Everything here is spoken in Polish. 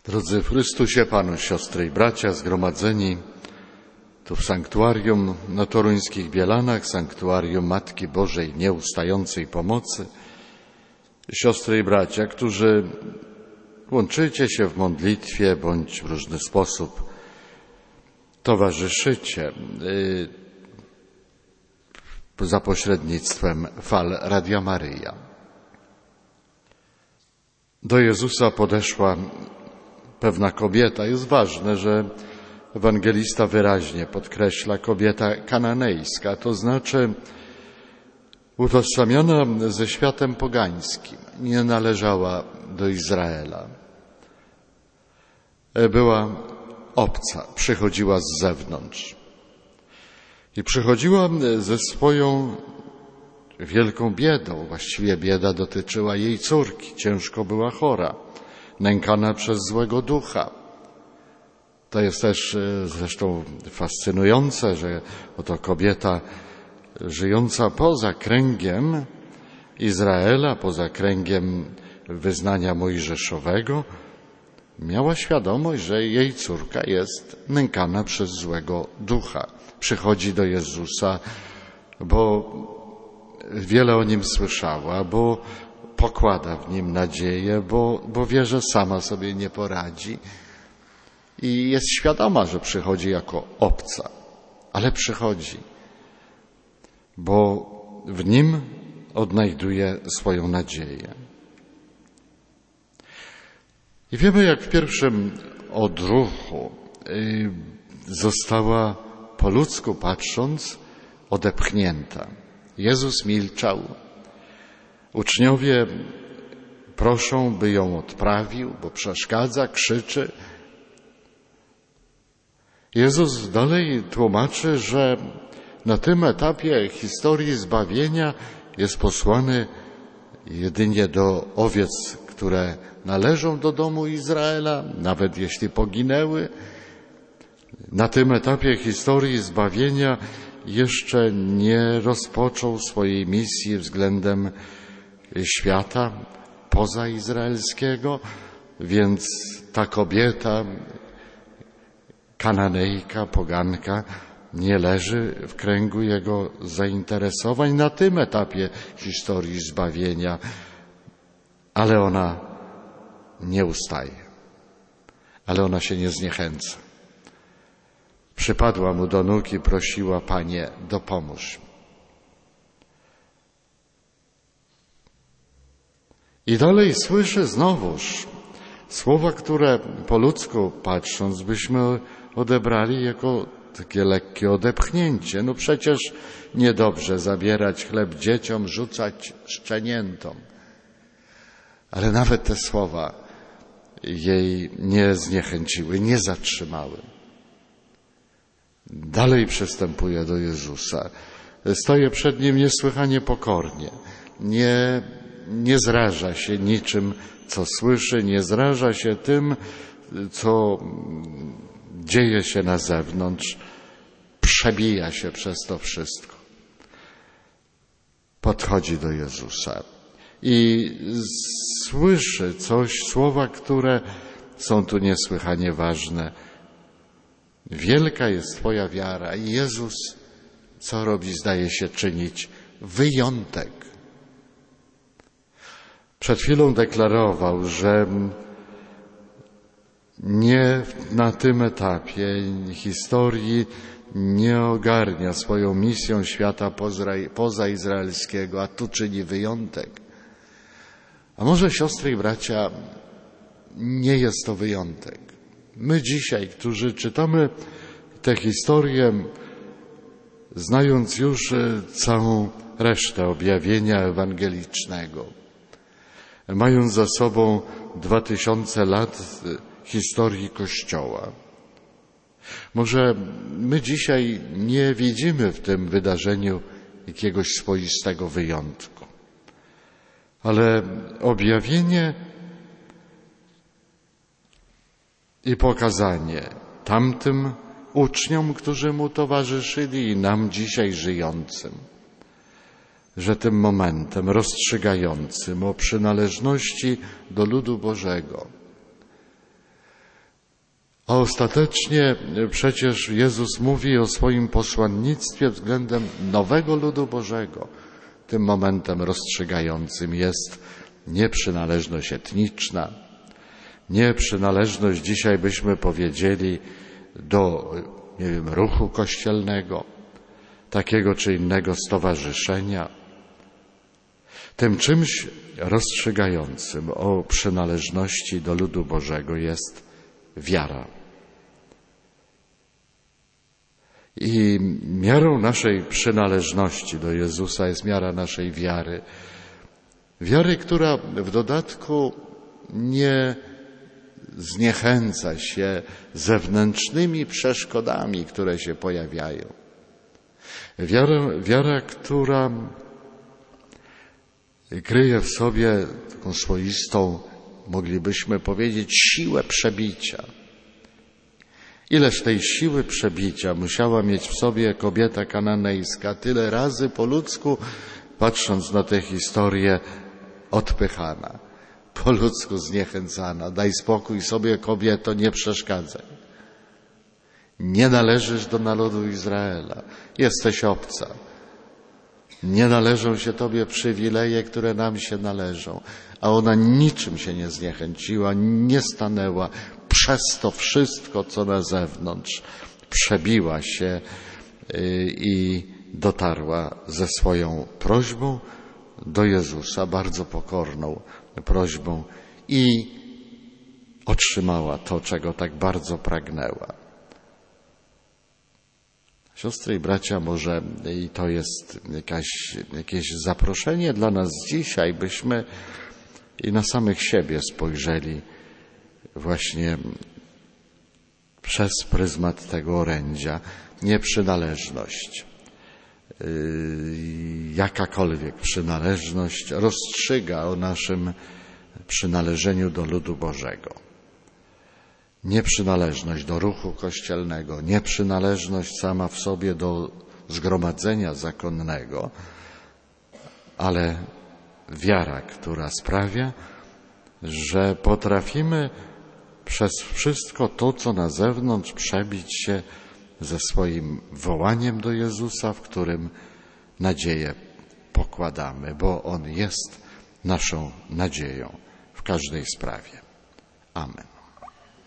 Drodzy w Chrystusie Panu, siostry i bracia zgromadzeni tu w sanktuarium na toruńskich Bielanach, sanktuarium Matki Bożej Nieustającej Pomocy, siostry i bracia, którzy łączycie się w modlitwie bądź w różny sposób towarzyszycie za pośrednictwem fal Radia Maryja. Do Jezusa podeszła pewna kobieta. Jest ważne, że ewangelista wyraźnie podkreśla kobieta kananejska, to znaczy utożsamiona ze światem pogańskim, nie należała do Izraela. Była obca, przychodziła z zewnątrz. I przychodziła ze swoją wielką biedą. Właściwie bieda dotyczyła jej córki. Ciężko była chora, nękana przez złego ducha. To jest też zresztą fascynujące, że oto kobieta żyjąca poza kręgiem Izraela, poza kręgiem wyznania mojżeszowego, miała świadomość, że jej córka jest nękana przez złego ducha. Przychodzi do Jezusa, bo wiele o Nim słyszała, bo pokłada w Nim nadzieję, bo wie, że sama sobie nie poradzi i jest świadoma, że przychodzi jako obca, ale przychodzi, bo w Nim odnajduje swoją nadzieję. I wiemy, jak w pierwszym odruchu została po ludzku patrząc odepchnięta. Jezus milczał. Uczniowie proszą, by ją odprawił, bo przeszkadza, krzyczy. Jezus dalej tłumaczy, że na tym etapie historii zbawienia jest posłany jedynie do owiec, które należą do domu Izraela, nawet jeśli poginęły. Na tym etapie historii zbawienia jeszcze nie rozpoczął swojej misji względem świata pozaizraelskiego, więc ta kobieta, kananejka, poganka, nie leży w kręgu jego zainteresowań na tym etapie historii zbawienia, ale ona nie ustaje, ale ona się nie zniechęca. Przypadła mu do nóg i prosiła: Panie, dopomóż mi. I dalej słyszy znowuż słowa, które po ludzku patrząc byśmy odebrali jako takie lekkie odepchnięcie. No przecież niedobrze zabierać chleb dzieciom, rzucać szczeniętom. Ale nawet te słowa jej nie zniechęciły, nie zatrzymały. Dalej przystępuje do Jezusa. Stoje przed Nim niesłychanie pokornie. Nie zraża się niczym, co słyszy, nie zraża się tym, co dzieje się na zewnątrz. Przebija się przez to wszystko. Podchodzi do Jezusa i słyszy coś, słowa, które są tu niesłychanie ważne. Wielka jest Twoja wiara. I Jezus co robi? Zdaje się czynić wyjątek. Przed chwilą deklarował, że nie na tym etapie historii nie ogarnia swoją misją świata pozaizraelskiego, a tu czyni wyjątek. A może, siostry i bracia, nie jest to wyjątek. My dzisiaj, którzy czytamy tę historię, znając już całą resztę objawienia ewangelicznego, mając za sobą 2000 lat historii Kościoła, może my dzisiaj nie widzimy w tym wydarzeniu jakiegoś swoistego wyjątku, ale objawienie i pokazanie tamtym uczniom, którzy mu towarzyszyli, i nam dzisiaj żyjącym, że tym momentem rozstrzygającym o przynależności do ludu Bożego A ostatecznie przecież Jezus mówi o swoim posłannictwie względem nowego ludu Bożego. Tym momentem rozstrzygającym jest nie przynależność etniczna, nie przynależność, dzisiaj byśmy powiedzieli, do, ruchu kościelnego, takiego czy innego stowarzyszenia. Tym czymś rozstrzygającym o przynależności do ludu Bożego jest wiara. I miarą naszej przynależności do Jezusa jest miara naszej wiary. Wiary, która w dodatku nie zniechęca się zewnętrznymi przeszkodami, które się pojawiają. Wiara, która kryje w sobie taką swoistą, moglibyśmy powiedzieć, siłę przebicia. Ileż tej siły przebicia musiała mieć w sobie kobieta kananejska, tyle razy po ludzku, patrząc na tę historię, odpychana, po ludzku zniechęcana. Daj spokój sobie, kobieto, nie przeszkadzaj. Nie należysz do narodu Izraela, jesteś obca. Nie należą się tobie przywileje, które nam się należą. A ona niczym się nie zniechęciła, nie stanęła. Przez to wszystko, co na zewnątrz, przebiła się i dotarła ze swoją prośbą do Jezusa, bardzo pokorną prośbą, i otrzymała to, czego tak bardzo pragnęła. Siostry i bracia, może i to jest jakieś zaproszenie dla nas dzisiaj, byśmy i na samych siebie spojrzeli właśnie przez pryzmat tego orędzia. Nieprzynależność, jakakolwiek przynależność rozstrzyga o naszym przynależeniu do ludu Bożego. Nieprzynależność do ruchu kościelnego, nieprzynależność sama w sobie do zgromadzenia zakonnego, ale wiara, która sprawia, że potrafimy przez wszystko to, co na zewnątrz, przebić się ze swoim wołaniem do Jezusa, w którym nadzieję pokładamy, bo On jest naszą nadzieją w każdej sprawie. Amen.